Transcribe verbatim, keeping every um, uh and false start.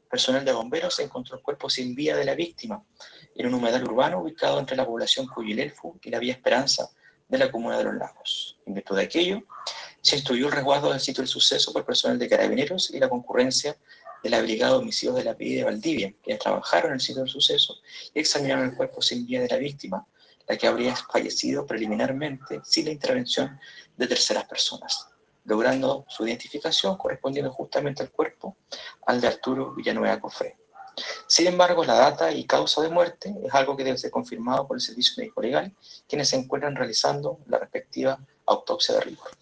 personal de bomberos encontró el cuerpo sin vida de la víctima en un humedal urbano ubicado entre la población Cuyilelfu y la Vía Esperanza de la comuna de Los Lagos. En virtud de aquello, se instruyó el resguardo del sitio del suceso por personal de Carabineros y la concurrencia de la Brigada de Homicidios de la P I de Valdivia, quienes trabajaron en el sitio del suceso y examinaron el cuerpo sin vida de la víctima, la que habría fallecido preliminarmente sin la intervención de terceras personas, logrando su identificación correspondiendo justamente al cuerpo al de Arturo Villanueva Cofré. Sin embargo, la data y causa de muerte es algo que debe ser confirmado por el Servicio Médico Legal, quienes se encuentran realizando la respectiva autopsia de rigor.